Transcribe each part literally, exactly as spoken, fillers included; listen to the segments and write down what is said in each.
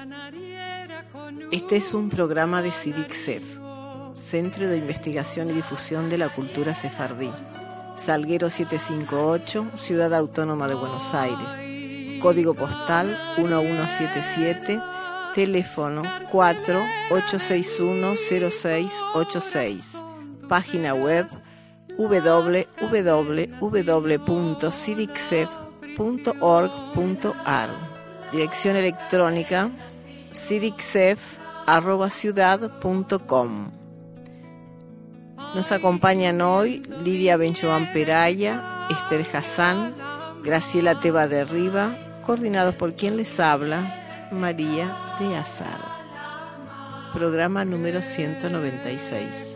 Este es un programa de SIDIC-SEF, Centro de Investigación y Difusión de la Cultura Sefardí, Salguero setecientos cincuenta y ocho, Ciudad Autónoma de Buenos Aires, código postal uno uno siete siete, teléfono cuatro ocho seis uno cero seis ocho seis, página web doble u doble u doble u punto sidicsef punto org punto a r, dirección electrónica sidicsef arroba ciudad punto com. Nos acompañan hoy Lidia Benjoan Peraya, Esther Hassan, Graciela Teba de Riva, coordinados por quien les habla, María de Azar. Programa número ciento noventa y seis.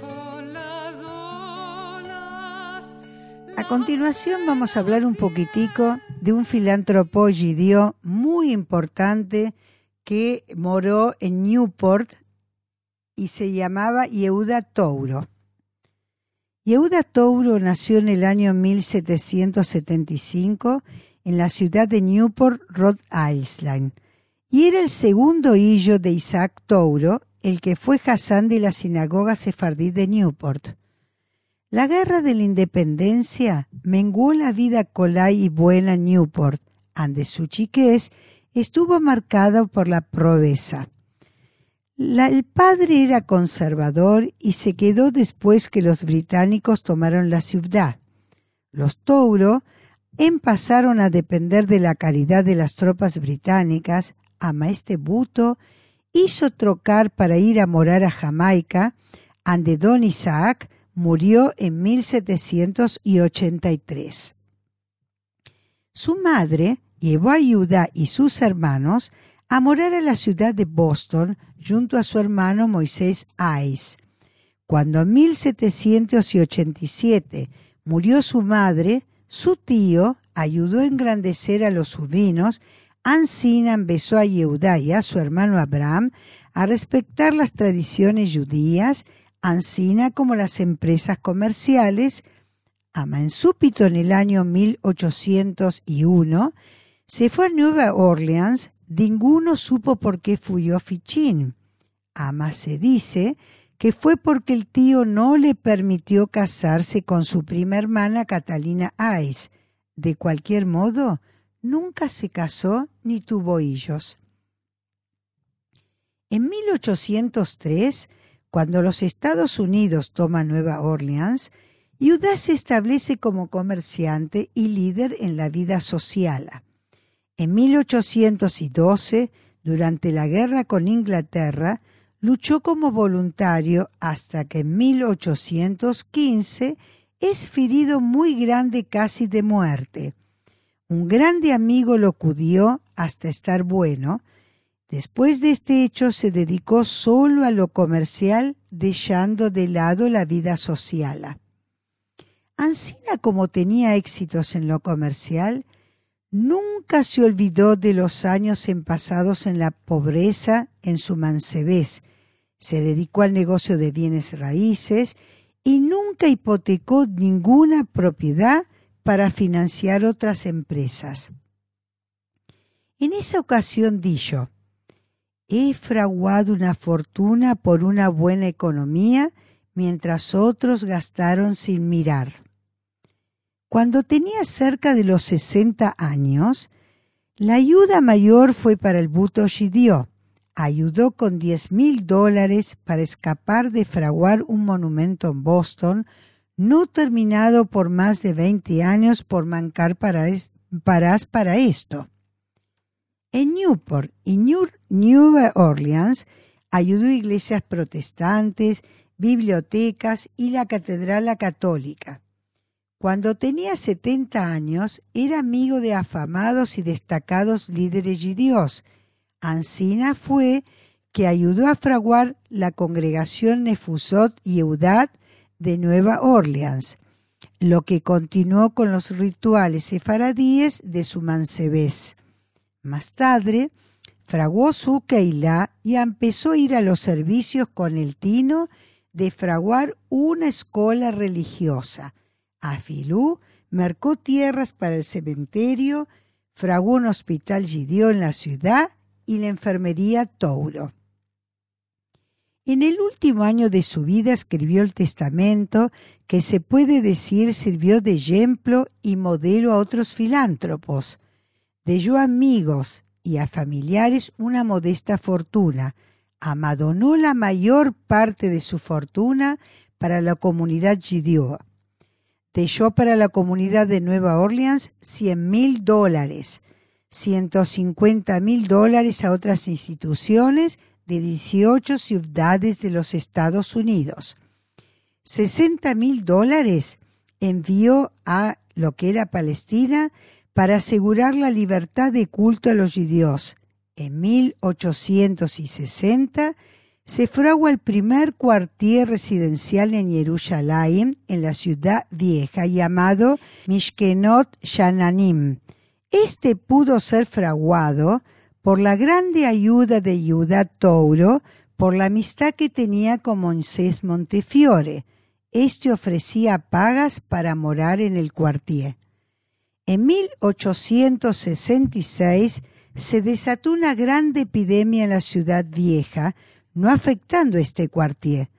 A continuación vamos a hablar un poquitico de un filántropo judío muy importante que moró en Newport y se llamaba Yehuda Touro. Yehuda Touro nació en el año mil setecientos setenta y cinco en la ciudad de Newport, Rhode Island, y era el segundo hijo de Isaac Touro, el que fue Hassán de la sinagoga sefardí de Newport. La guerra de la independencia menguó la vida colay y buena en Newport, ande su chiquez estuvo marcada por la pobreza. La, el padre era conservador y se quedó después que los británicos tomaron la ciudad. Los Touro pasaron a depender de la caridad de las tropas británicas. Ama este buto hizo trocar para ir a morar a Jamaica, ande don Isaac murió en mil setecientos ochenta y tres. Su madre llevó a Yehuda y sus hermanos a morar a la ciudad de Boston junto a su hermano Moisés Ice. Cuando en mil setecientos ochenta y siete murió su madre, su tío ayudó a engrandecer a los sobrinos. Ansina empezó a Yehuda y a su hermano Abraham a respetar las tradiciones judías, ansina como las empresas comerciales. Ama en súbito en el año mil ochocientos uno se fue a Nueva Orleans. Ninguno supo por qué fuyó Fichín. Ama se dice que fue porque el tío no le permitió casarse con su prima hermana Catalina Ice. De cualquier modo, nunca se casó ni tuvo hijos. En mil ochocientos tres, cuando los Estados Unidos toman Nueva Orleans, Yehuda se establece como comerciante y líder en la vida social. En mil ochocientos doce, durante la guerra con Inglaterra, luchó como voluntario hasta que en mil ochocientos quince es ferido muy grande casi de muerte. Un grande amigo lo cuidó hasta estar bueno. Después de este hecho se dedicó solo a lo comercial, dejando de lado la vida social. Ansina, como tenía éxitos en lo comercial, nunca se olvidó de los años en pasados en la pobreza en su mancebés. Se dedicó al negocio de bienes raíces y nunca hipotecó ninguna propiedad para financiar otras empresas. En esa ocasión dijo: he fraguado una fortuna por una buena economía, mientras otros gastaron sin mirar. Cuando tenía cerca de los sesenta años, la ayuda mayor fue para el buto judío. Ayudó con diez mil dólares para escapar de fraguar un monumento en Boston, no terminado por más de veinte años por mancar para, es, paras para esto. En Newport y New, New Orleans ayudó iglesias protestantes, bibliotecas y la catedral católica. Cuando tenía setenta años, era amigo de afamados y destacados líderes judíos. Ansina fue que ayudó a fraguar la congregación Nefusot Yehudat de Nueva Orleans, lo que continuó con los rituales sefaradíes de su mancebés. Más tarde, fraguó su Keilah y empezó a ir a los servicios con el tino de fraguar una escuela religiosa. Afilú marcó tierras para el cementerio, fraguó un hospital judío en la ciudad y la enfermería Touro. En el último año de su vida escribió el testamento que se puede decir sirvió de ejemplo y modelo a otros filántropos. Dejó a amigos y a familiares una modesta fortuna. Amadonó la mayor parte de su fortuna para la comunidad judía. Dejó para la comunidad de Nueva Orleans cien mil dólares, ciento cincuenta mil dólares a otras instituciones de dieciocho ciudades de los Estados Unidos. sesenta mil dólares envió a lo que era Palestina para asegurar la libertad de culto a los judíos. En mil ochocientos sesenta se fragua el primer cuartier residencial en Jerusalén, en la ciudad vieja, llamado Mishkenot Shananim. Este pudo ser fraguado por la grande ayuda de Yehuda Touro, por la amistad que tenía con Moisés Montefiore. Este ofrecía pagas para morar en el cuartier. En mil ochocientos sesenta y seis se desató una grande epidemia en la ciudad vieja, no afectando este cuartier.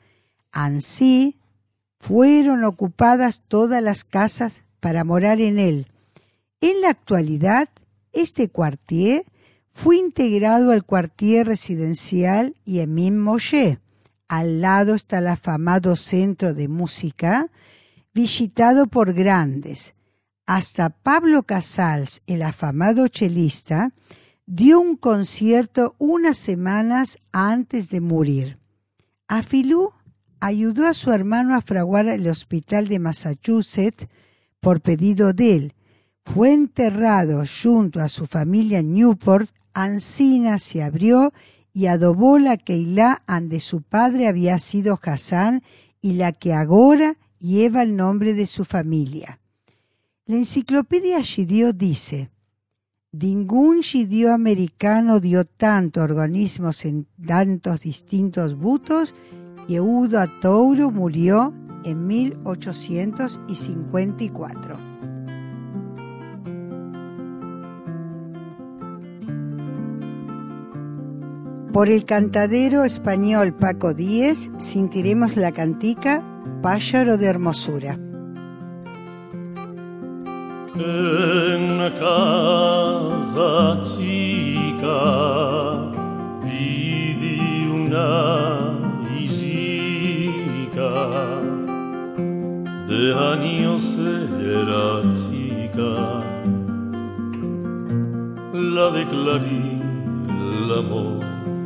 Así fueron ocupadas todas las casas para morar en él. En la actualidad, este cuartier fue integrado al cuartier residencial Yemim Moshe. Al lado está el afamado centro de música, visitado por grandes. Hasta Pablo Casals, el afamado chelista, dio un concierto unas semanas antes de morir. Afilú ayudó a su hermano a fraguar el hospital de Massachusetts por pedido de él. Fue enterrado junto a su familia en Newport. Ancina se abrió y adobó la Keilah ande su padre había sido Hassan y la que ahora lleva el nombre de su familia. La enciclopedia Shidio dice: ningún Shidio americano dio tanto organismos en tantos distintos butos. Yehuda Touro murió en mil ochocientos cincuenta y cuatro. Por el cantadero español Paco Díez, sentiremos la cantica Pájaro de Hermosura. En una casa chica vidi una hijita, de años era chica, la declaré el amor.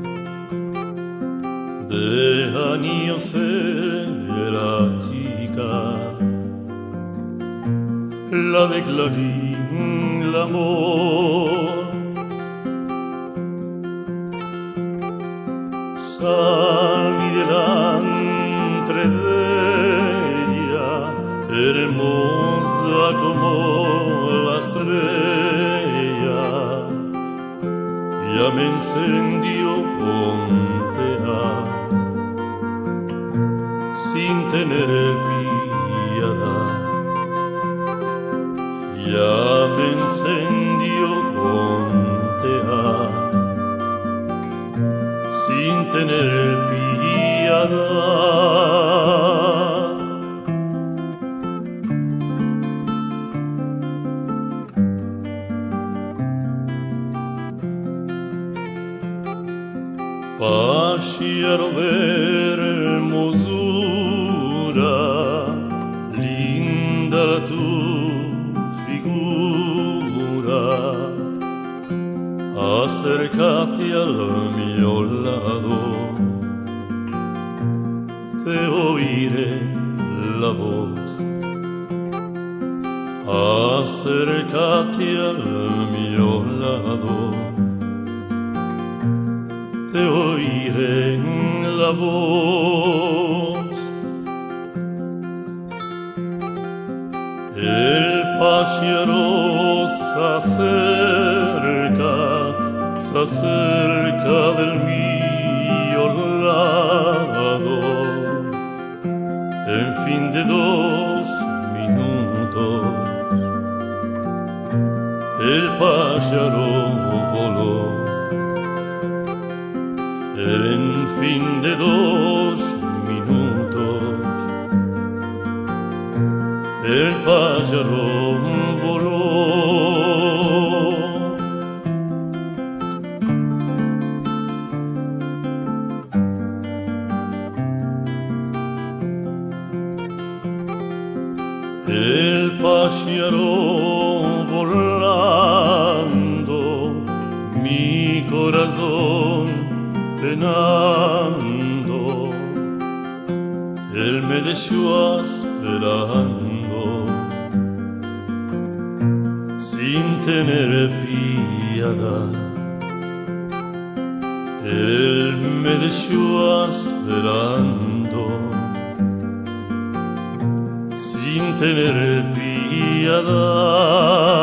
De años era chica, la declaré el amor. Salí delante de ella, hermosa como la estrella, ya me encendió contea, sin tener piedad. Ya me encendió contea, sin tener piedad. Pájaro de hermosura, linda tu figura, acércate al mío lado, te oiré la voz. Acércate al mío lado, te oiré la voz. El pájaro se acerca, se acerca del mío lado. En fin de dos minutos, el pájaro voló. de dos minutos. El pájaro voló. El pájaro volando, mi corazón penando, él me dejó esperando, sin tener piedad. Él me dejó esperando, sin tener piedad.